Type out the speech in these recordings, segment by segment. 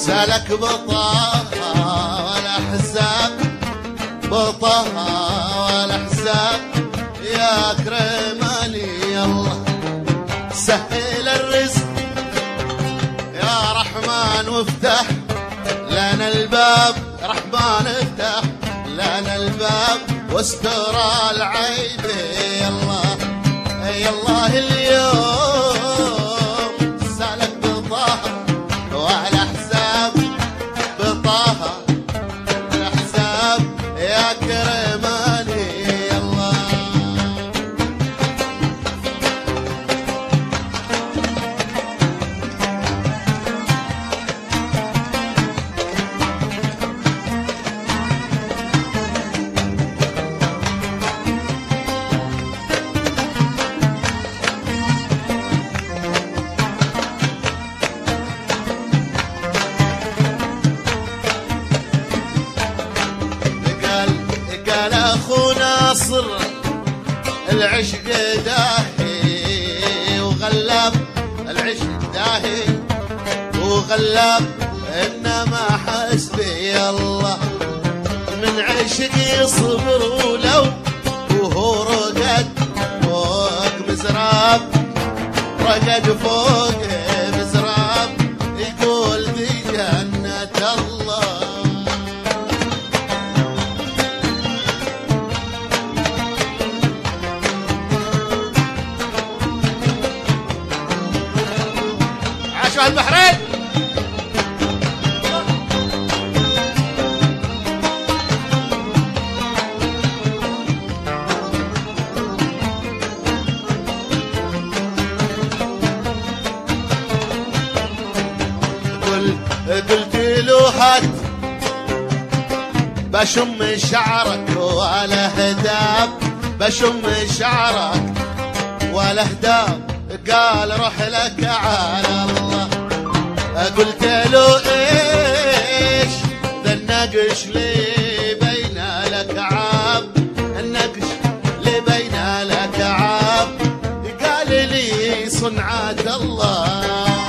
سالك بطه ولا حساب، بطه ولا حساب يا كرماني الله سهل الرزق يا رحمن وافتح لنا الباب، رحمن افتح لنا الباب واستر العيب يا الله يا الله. اليوم سالك بطه ولا حساب، بطه ولا حساب يا كرماني يا الله. قال اخو ناصر العشق داهي وغلب، العشق داهي وغلب انما حسبي الله من عشق يصبر ولو وهو رقد فوق مزراب، رقد فوق مزراب يقول في جنة الله. عاشوا البحرين قلت له هات بشم شعرك ولا هداب، بشم شعرك ولا هداب قال روح لك على الله. قلت له ايش ذا النقش لي بين الاكعاب، النقش لي بين الاكعاب قال لي صنعة الله.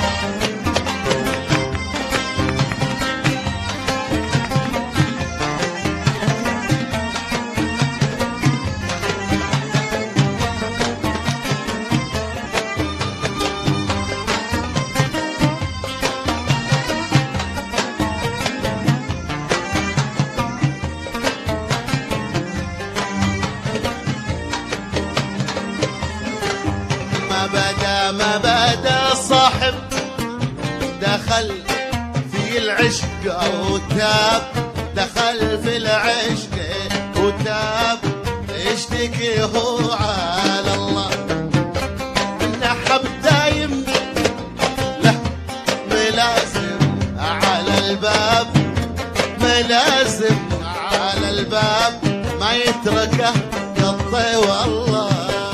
ما بدا صاحب دخل في العشق وتاب، دخل في العشق وتاب يشتكي هو على الله. النحب دايم له ملازم على الباب، ملازم على الباب ما يتركه قطي والله.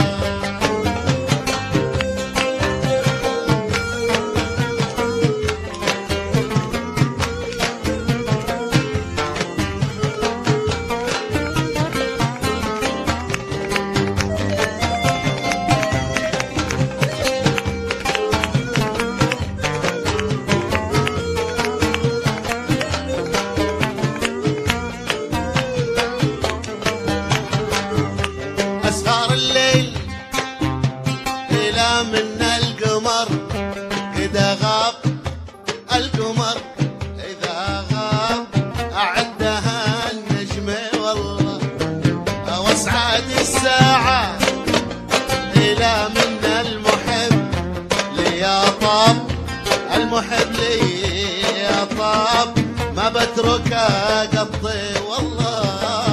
أسهر الليل إلى من القمر إذا غاب، القمر إذا غاب أعدها النجم والله. واسعد الساعة إلى من المحب لي يا طاب، المحب لي يا طاب ما بتركه قطي والله.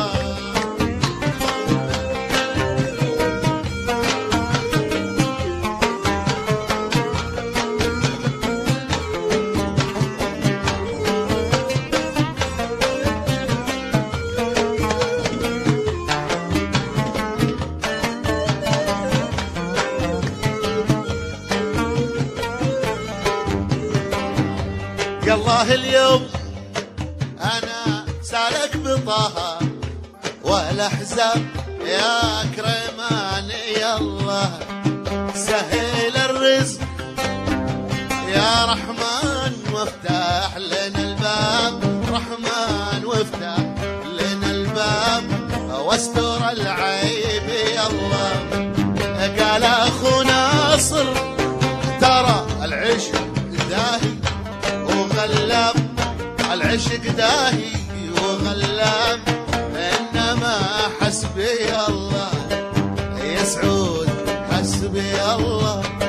الله اليوم أنا سالك بطه ولا حزاب يا كريماني يا الله سهل الرزق يا رحمن وافتح لنا الباب رحمن وافتح لنا الباب واستر العيب يا الله. قال اخو ناصر ترى العشق داهي وغلاب، العشق داهي وغلاب، انما حسبي الله يا سعود حسبي الله.